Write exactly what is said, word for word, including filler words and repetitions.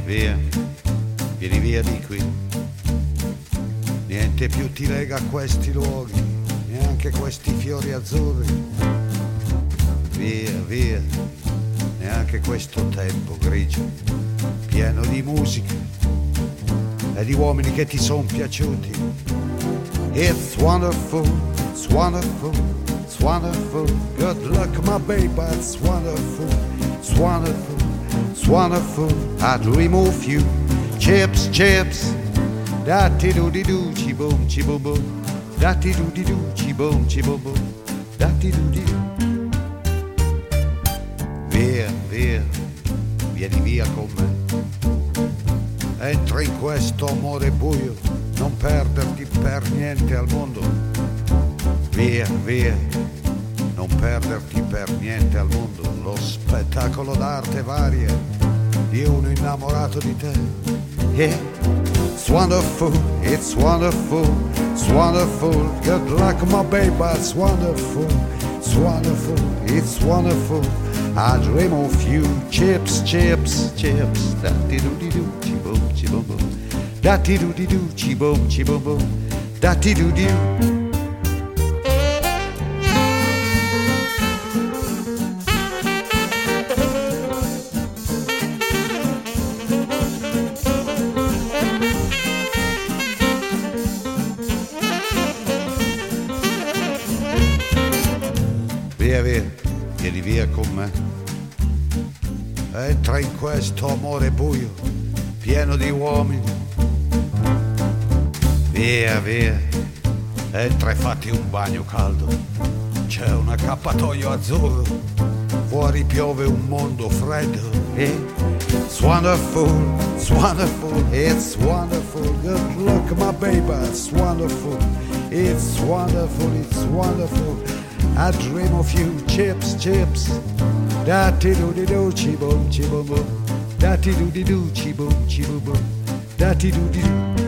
via, vieni via di qui. Niente più ti lega a questi luoghi, neanche questi fiori azzurri. Via, via, neanche questo tempo grigio, pieno di musica e di uomini che ti son piaciuti. It's wonderful, it's wonderful, it's wonderful. Good luck my baby, it's wonderful, it's wonderful, it's wonderful. I dream of you. Chips, chips, da-ti-do-di-do, chi-boom, chi-boom-boom, da-ti-do-di-do, chi-boom, chi-boom-boom, da-ti-do-di-do. Via, via, vieni via con me. Entra in questo amore buio, non perderti per niente al mondo. Via, via, non perderti per niente al mondo. Lo spettacolo d'arte varia di uno innamorato di te. Yeah, it's wonderful, it's wonderful, it's wonderful. Good luck my baby, it's wonderful, it's wonderful, it's wonderful. I dream of you. Chips, chips, chips, da-ti-do-di-do, chi-boom, chi-boom-boom, da-ti-do-di-do, chi-boom, chi-boom-boom, da-ti-do-di-do. Via, via, vieni via con me. Entra in questo amore buio, pieno di uomini. Via, via, entra e fatti un bagno caldo. C'è un accappatoio azzurro, fuori piove un mondo freddo. It's wonderful, it's wonderful, it's wonderful. Good luck my baby, it's wonderful, it's wonderful, it's wonderful. I dream of you. Chips, chips, da-ti-do-di-do, chi-boom, chi-boom-boom, da-ti-do-di-do, chi-boom, chi-boom-boom, da-ti-do-di-do.